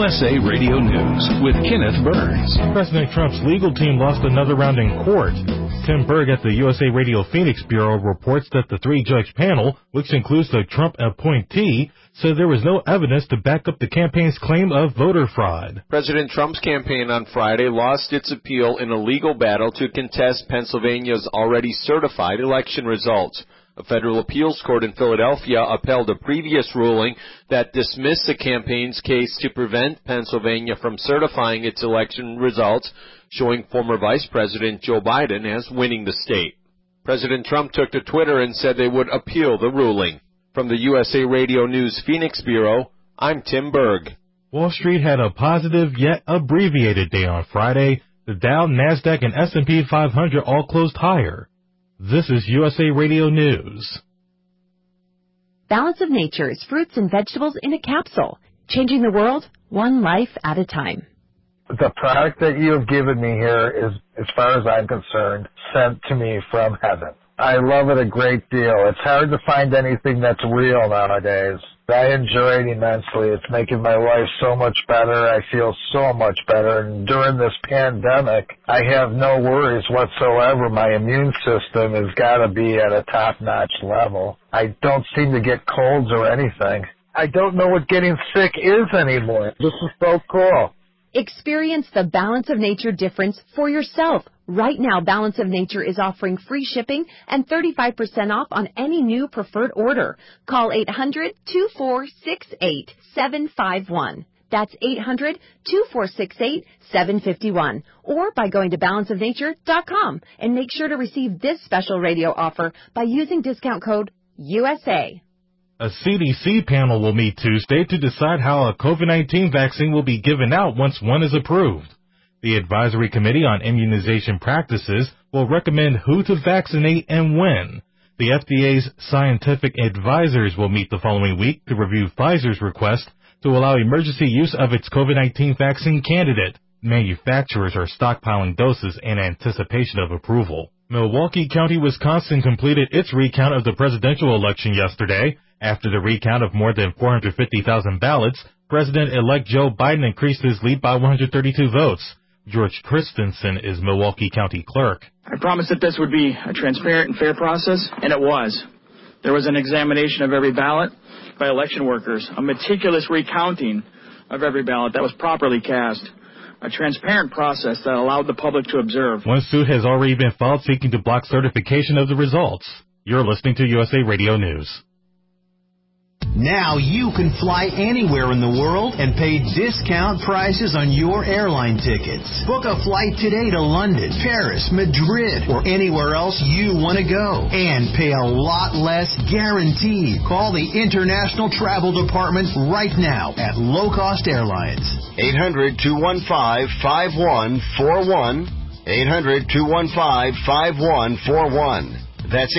USA Radio News with Kenneth Burns. President Trump's legal team lost another round in court. Tim Berg at the USA Radio Phoenix Bureau reports that the three-judge panel, which includes the Trump appointee, said there was no evidence to back up the campaign's claim of voter fraud. President Trump's campaign on Friday lost its appeal in a legal battle to contest Pennsylvania's already certified election results. A federal appeals court in Philadelphia upheld a previous ruling that dismissed the campaign's case to prevent Pennsylvania from certifying its election results, showing former Vice President Joe Biden as winning the state. President Trump took to Twitter and said they would appeal the ruling. From the USA Radio News Phoenix Bureau, I'm Tim Berg. Wall Street had a positive yet abbreviated day on Friday. The Dow, NASDAQ, and S&P 500 all closed higher. This is USA Radio News. Balance of Nature's fruits and vegetables in a capsule, changing the world one life at a time. The product that you have given me here is, as far as I'm concerned, sent to me from heaven. I love it a great deal. It's hard to find anything that's real nowadays. I enjoy it immensely. It's making my life so much better. I feel so much better. And during this pandemic, I have no worries whatsoever. My immune system has got to be at a top-notch level. I don't seem to get colds or anything. I don't know what getting sick is anymore. This is so cool. Experience the Balance of Nature difference for yourself. Right now, Balance of Nature is offering free shipping and 35% off on any new preferred order. Call 800-2468-751. That's 800-2468-751. Or by going to balanceofnature.com and make sure to receive this special radio offer by using discount code USA. A CDC panel will meet Tuesday to decide how a COVID-19 vaccine will be given out once one is approved. The Advisory Committee on Immunization Practices will recommend who to vaccinate and when. The FDA's scientific advisors will meet the following week to review Pfizer's request to allow emergency use of its COVID-19 vaccine candidate. Manufacturers are stockpiling doses in anticipation of approval. Milwaukee County, Wisconsin completed its recount of the presidential election yesterday. After the recount of more than 450,000 ballots, President-elect Joe Biden increased his lead by 132 votes. George Christensen is Milwaukee County Clerk. I promised that this would be a transparent and fair process, and it was. There was an examination of every ballot by election workers, a meticulous recounting of every ballot that was properly cast, a transparent process that allowed the public to observe. One suit has already been filed seeking to block certification of the results. You're listening to USA Radio News. Now you can fly anywhere in the world and pay discount prices on your airline tickets. Book a flight today to London, Paris, Madrid, or anywhere else you want to go. And pay a lot less guaranteed. Call the International Travel Department right now at Low Cost Airlines. 800-215-5141. 800-215-5141. That's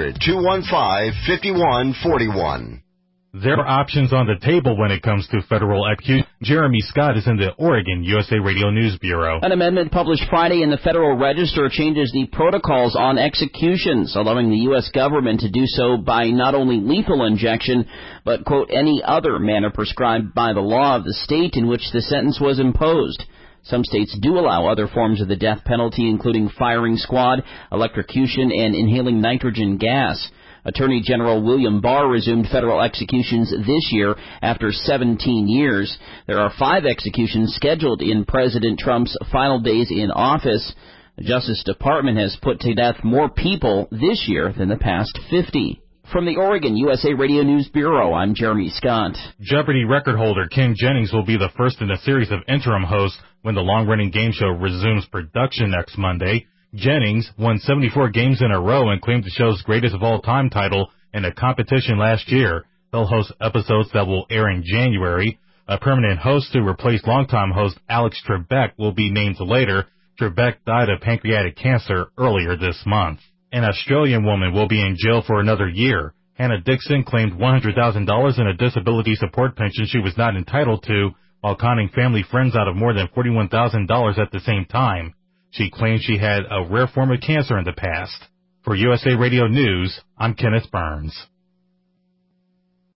800-215-5141. There are options on the table when it comes to federal execution. Jeremy Scott is in the Oregon USA Radio News Bureau. An amendment published Friday in the Federal Register changes the protocols on executions, allowing the U.S. government to do so by not only lethal injection, but, quote, any other manner prescribed by the law of the state in which the sentence was imposed. Some states do allow other forms of the death penalty, including firing squad, electrocution, and inhaling nitrogen gas. Attorney General William Barr resumed federal executions this year after 17 years. There are 5 executions scheduled in President Trump's final days in office. The Justice Department has put to death more people this year than the past 50. From the Oregon USA Radio News Bureau, I'm Jeremy Scott. Jeopardy record holder Ken Jennings will be the first in a series of interim hosts when the long-running game show resumes production next Monday. Jennings won 74 games in a row and claimed the show's greatest of all time title in a competition last year. He'll host episodes that will air in January. A permanent host to replace longtime host Alex Trebek will be named later. Trebek died of pancreatic cancer earlier this month. An Australian woman will be in jail for another year. Hannah Dixon claimed $100,000 in a disability support pension she was not entitled to while conning family friends out of more than $41,000 at the same time. She claimed she had a rare form of cancer in the past. For USA Radio News, I'm Kenneth Burns.